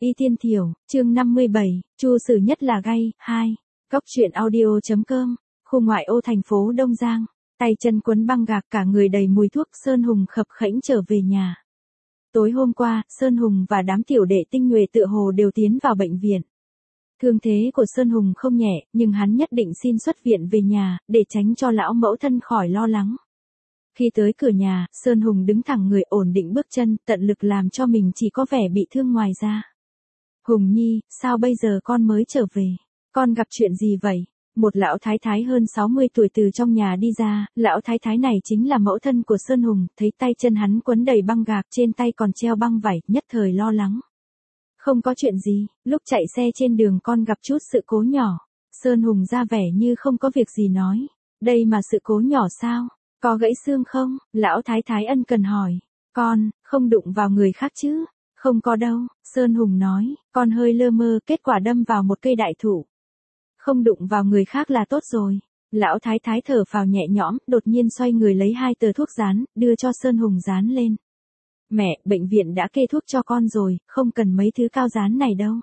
Y Tiên Thiểu, chương 57, Chu Sử Nhất là gay, 2. Cóc truyện audio.com, khu ngoại ô thành phố Đông Giang, tay chân quấn băng gạc cả người đầy mùi thuốc. Sơn Hùng khập khẽnh trở về nhà. Tối hôm qua, Sơn Hùng và đám tiểu đệ tinh nhuệ tựa hồ đều tiến vào bệnh viện. Thương thế của Sơn Hùng không nhẹ, nhưng hắn nhất định xin xuất viện về nhà, để tránh cho lão mẫu thân khỏi lo lắng. Khi tới cửa nhà, Sơn Hùng đứng thẳng người ổn định bước chân, tận lực làm cho mình chỉ có vẻ bị thương ngoài ra. Hùng Nhi, sao bây giờ con mới trở về? Con gặp chuyện gì vậy? Một lão thái thái hơn 60 tuổi từ trong nhà đi ra, lão thái thái này chính là mẫu thân của Sơn Hùng, thấy tay chân hắn quấn đầy băng gạc, trên tay còn treo băng vải, nhất thời lo lắng. Không có chuyện gì, lúc chạy xe trên đường con gặp chút sự cố nhỏ. Sơn Hùng ra vẻ như không có việc gì nói. Đây mà sự cố nhỏ sao? Có gãy xương không? Lão thái thái ân cần hỏi. Con, không đụng vào người khác chứ? Không có đâu, Sơn Hùng nói, con hơi lơ mơ, kết quả đâm vào một cây đại thụ. Không đụng vào người khác là tốt rồi. Lão thái thái thở phào nhẹ nhõm, đột nhiên xoay người lấy 2 tờ thuốc dán, đưa cho Sơn Hùng dán lên. Mẹ, bệnh viện đã kê thuốc cho con rồi, không cần mấy thứ cao dán này đâu.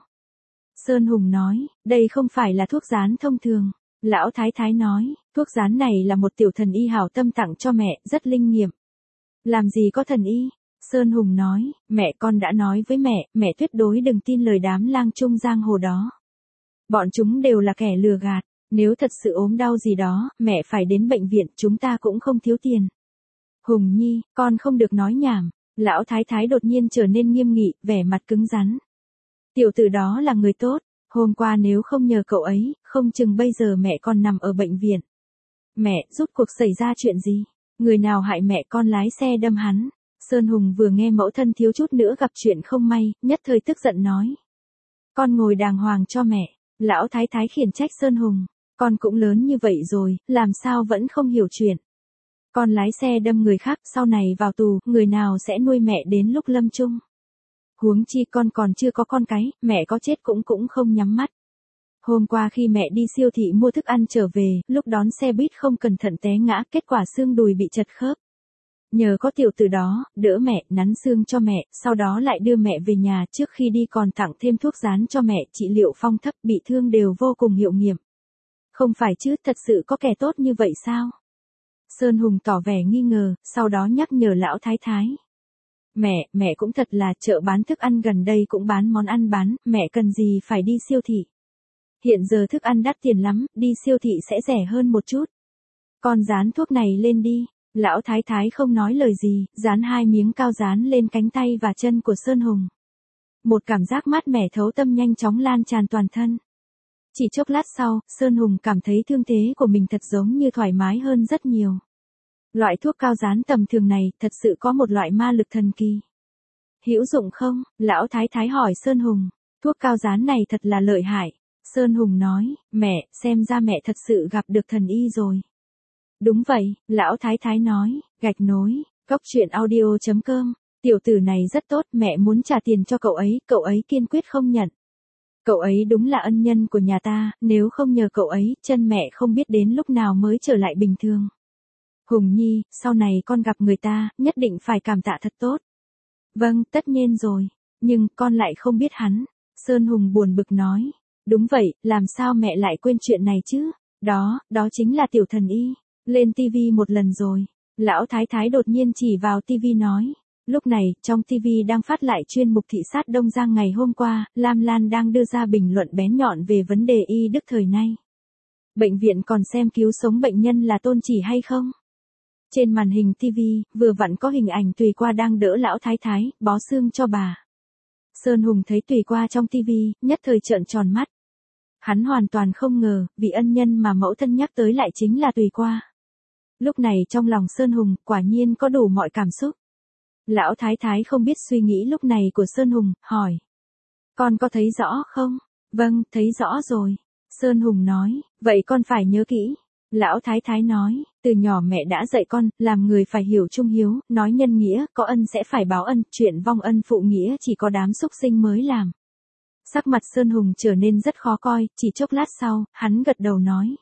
Sơn Hùng nói, đây không phải là thuốc dán thông thường. Lão thái thái nói, thuốc dán này là một tiểu thần y hảo tâm tặng cho mẹ, rất linh nghiệm. Làm gì có thần y? Sơn Hùng nói, mẹ con đã nói với mẹ tuyệt đối đừng tin lời đám lang trung giang hồ đó. Bọn chúng đều là kẻ lừa gạt, nếu thật sự ốm đau gì đó, mẹ phải đến bệnh viện, chúng ta cũng không thiếu tiền. Hùng Nhi, con không được nói nhảm. Lão thái thái đột nhiên trở nên nghiêm nghị, vẻ mặt cứng rắn. Tiểu tử đó là người tốt, hôm qua nếu không nhờ cậu ấy, không chừng bây giờ mẹ con nằm ở bệnh viện. Mẹ, rốt cuộc xảy ra chuyện gì? Người nào hại mẹ con lái xe đâm hắn? Sơn Hùng vừa nghe mẫu thân thiếu chút nữa gặp chuyện không may, nhất thời tức giận nói. Con ngồi đàng hoàng cho mẹ. Lão thái thái khiển trách Sơn Hùng. Con cũng lớn như vậy rồi, làm sao vẫn không hiểu chuyện. Con lái xe đâm người khác, sau này vào tù, người nào sẽ nuôi mẹ đến lúc lâm chung? Huống chi con còn chưa có con cái, mẹ có chết cũng không nhắm mắt. Hôm qua khi mẹ đi siêu thị mua thức ăn trở về, lúc đón xe buýt không cẩn thận té ngã, kết quả xương đùi bị chật khớp. Nhờ có tiểu tử đó, đỡ mẹ, nắn xương cho mẹ, sau đó lại đưa mẹ về nhà, trước khi đi còn tặng thêm thuốc dán cho mẹ, trị liệu phong thấp, bị thương đều vô cùng hiệu nghiệm. Không phải chứ, thật sự có kẻ tốt như vậy sao? Sơn Hùng tỏ vẻ nghi ngờ, sau đó nhắc nhở lão thái thái. Mẹ cũng thật là, chợ bán thức ăn gần đây cũng bán món ăn bán, mẹ cần gì phải đi siêu thị. Hiện giờ thức ăn đắt tiền lắm, đi siêu thị sẽ rẻ hơn một chút. Con dán thuốc này lên đi. Lão thái thái không nói lời gì, dán 2 miếng cao dán lên cánh tay và chân của Sơn Hùng. Một cảm giác mát mẻ thấu tâm nhanh chóng lan tràn toàn thân. Chỉ chốc lát sau, Sơn Hùng cảm thấy thương thế của mình thật giống như thoải mái hơn rất nhiều. Loại thuốc cao dán tầm thường này thật sự có một loại ma lực thần kỳ. Hữu dụng không? Lão thái thái hỏi Sơn Hùng. Thuốc cao dán này thật là lợi hại. Sơn Hùng nói, mẹ, xem ra mẹ thật sự gặp được thần y rồi. Đúng vậy, lão thái thái nói, gạch nối, cóc truyện audio.com, tiểu tử này rất tốt, mẹ muốn trả tiền cho cậu ấy kiên quyết không nhận. Cậu ấy đúng là ân nhân của nhà ta, nếu không nhờ cậu ấy, chân mẹ không biết đến lúc nào mới trở lại bình thường. Hùng Nhi, sau này con gặp người ta, nhất định phải cảm tạ thật tốt. Vâng, tất nhiên rồi, nhưng con lại không biết hắn. Sơn Hùng buồn bực nói, đúng vậy, làm sao mẹ lại quên chuyện này chứ? Đó chính là tiểu thần y. Lên tivi một lần rồi. Lão thái thái đột nhiên chỉ vào tivi nói. Lúc này, trong tivi đang phát lại chuyên mục thị sát Đông Giang ngày hôm qua, Lam Lan đang đưa ra bình luận bén nhọn về vấn đề y đức thời nay. Bệnh viện còn xem cứu sống bệnh nhân là tôn chỉ hay không? Trên màn hình tivi, vừa vặn có hình ảnh Tùy Qua đang đỡ lão thái thái, bó xương cho bà. Sơn Hùng thấy Tùy Qua trong tivi, nhất thời trợn tròn mắt. Hắn hoàn toàn không ngờ, vì ân nhân mà mẫu thân nhắc tới lại chính là Tùy Qua. Lúc này trong lòng Sơn Hùng, quả nhiên có đủ mọi cảm xúc. Lão thái thái không biết suy nghĩ lúc này của Sơn Hùng, hỏi. Con có thấy rõ không? Vâng, thấy rõ rồi. Sơn Hùng nói, vậy con phải nhớ kỹ. Lão thái thái nói, từ nhỏ mẹ đã dạy con, làm người phải hiểu trung hiếu, nói nhân nghĩa, có ân sẽ phải báo ân, chuyện vong ân phụ nghĩa chỉ có đám súc sinh mới làm. Sắc mặt Sơn Hùng trở nên rất khó coi, chỉ chốc lát sau, hắn gật đầu nói.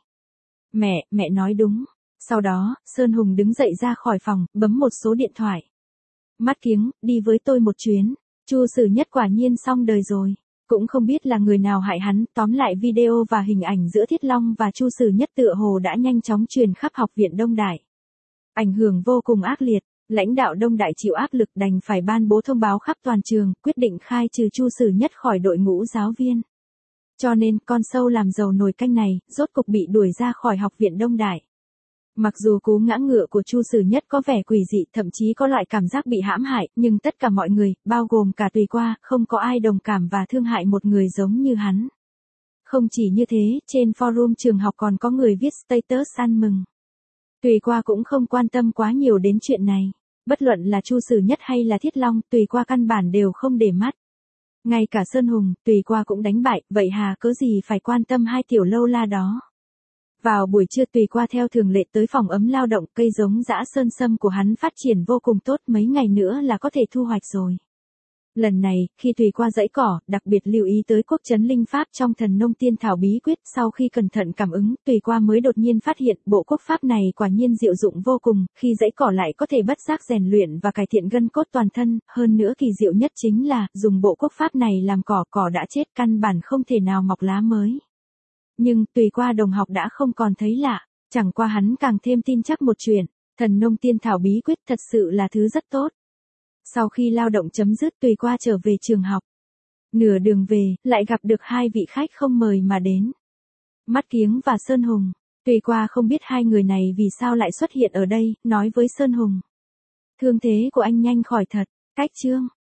Mẹ nói đúng. Sau đó, Sơn Hùng đứng dậy ra khỏi phòng, bấm một số điện thoại. Mắt Kiếng, đi với tôi một chuyến. Chu Sử Nhất quả nhiên xong đời rồi. Cũng không biết là người nào hại hắn, tóm lại video và hình ảnh giữa Thiết Long và Chu Sử Nhất tựa hồ đã nhanh chóng truyền khắp học viện Đông Đại. Ảnh hưởng vô cùng ác liệt, lãnh đạo Đông Đại chịu áp lực đành phải ban bố thông báo khắp toàn trường, quyết định khai trừ Chu Sử Nhất khỏi đội ngũ giáo viên. Cho nên, con sâu làm dầu nồi canh này, rốt cục bị đuổi ra khỏi học viện Đông Đại. Mặc dù cú ngã ngựa của Chu Sử Nhất có vẻ quỷ dị, thậm chí có loại cảm giác bị hãm hại, nhưng tất cả mọi người, bao gồm cả Tùy Qua, không có ai đồng cảm và thương hại một người giống như hắn. Không chỉ như thế, trên forum trường học còn có người viết status ăn mừng. Tùy Qua cũng không quan tâm quá nhiều đến chuyện này. Bất luận là Chu Sử Nhất hay là Thiết Long, Tùy Qua căn bản đều không để mắt. Ngay cả Sơn Hùng, Tùy Qua cũng đánh bại, vậy hà cớ gì phải quan tâm hai tiểu lâu la đó. Vào buổi trưa Tùy Qua theo thường lệ tới phòng ấm lao động, cây giống dã sơn sâm của hắn phát triển vô cùng tốt, mấy ngày nữa là có thể thu hoạch rồi. Lần này, khi Tùy Qua dãy cỏ, đặc biệt lưu ý tới quốc trấn linh pháp trong Thần Nông Tiên Thảo bí quyết, sau khi cẩn thận cảm ứng, Tùy Qua mới đột nhiên phát hiện bộ quốc pháp này quả nhiên diệu dụng vô cùng, khi dãy cỏ lại có thể bất giác rèn luyện và cải thiện gân cốt toàn thân, hơn nữa kỳ diệu nhất chính là, dùng bộ quốc pháp này làm cỏ đã chết căn bản không thể nào mọc lá mới. Nhưng, Tùy Qua đồng học đã không còn thấy lạ, chẳng qua hắn càng thêm tin chắc một chuyện, Thần Nông Tiên Thảo bí quyết thật sự là thứ rất tốt. Sau khi lao động chấm dứt Tùy Qua trở về trường học. Nửa đường về, lại gặp được hai vị khách không mời mà đến. Mắt Kiếng và Sơn Hùng. Tùy Qua không biết hai người này vì sao lại xuất hiện ở đây, nói với Sơn Hùng. Thương thế của anh nhanh khỏi thật, cách chương.